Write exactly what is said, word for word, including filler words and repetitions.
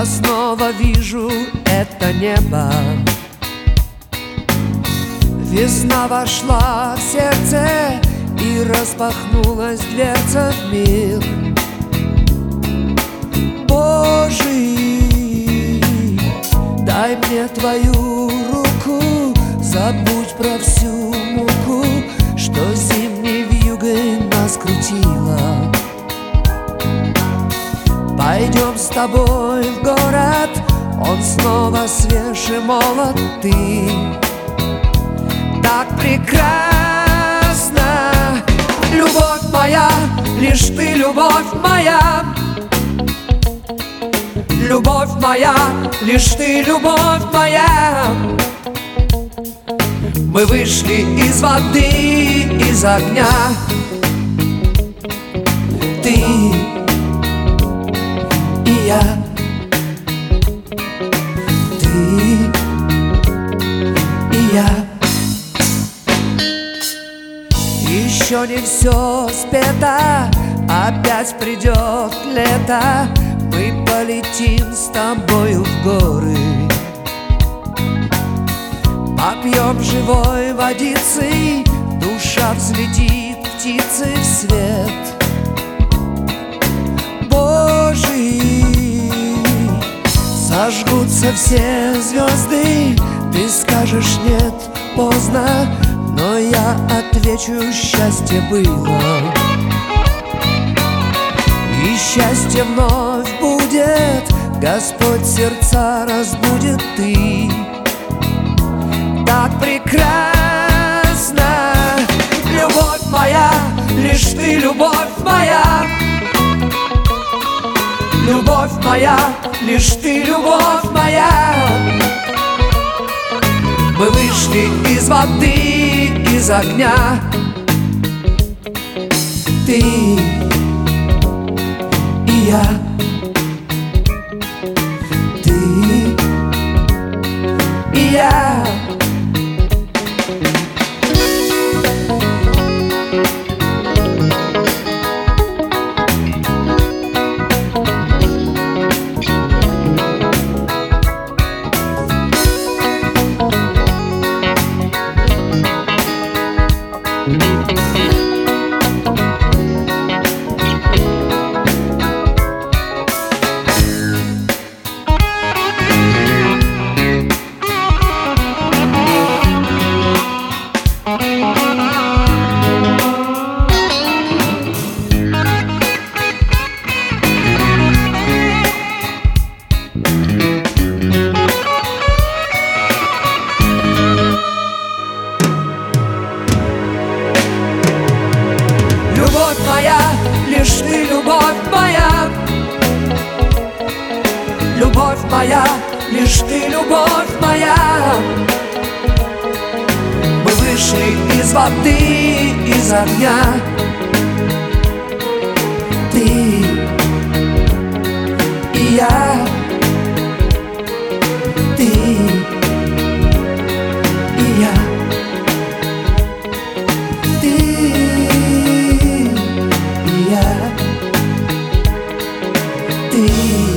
Я снова вижу это небо. Весна вошла в сердце, и распахнулась дверца в мир Божий. Дай мне твою руку, забудь про всю муку, что зимней вьюгой нас крутила. Пойдем с тобой в город, он снова свеж и молод. Ты так прекрасна, любовь моя, лишь ты любовь моя. Любовь моя, лишь ты любовь моя. Мы вышли из воды, из огня. Ты и я. Ты и я. Еще не все спето, опять придет лето. Мы полетим с тобою в горы, попьем живой водицы, душа взлетит птицей в свет Божий. Зажгутся все звезды, ты скажешь нет, поздно, но я отвечу, счастье было. И счастье вновь будет, Господь сердца разбудит. Ты так прекрасна, любовь моя, лишь ты любовь моя. Любовь моя, лишь ты любовь моя. Мы вышли из воды, из огня. Ты и я. Ты и я. Любовь моя, лишь ты любовь моя. Любовь моя, лишь ты любовь моя. Мы вышли из воды, из огня. Ты и я. Ты и я. Ты и я. Ты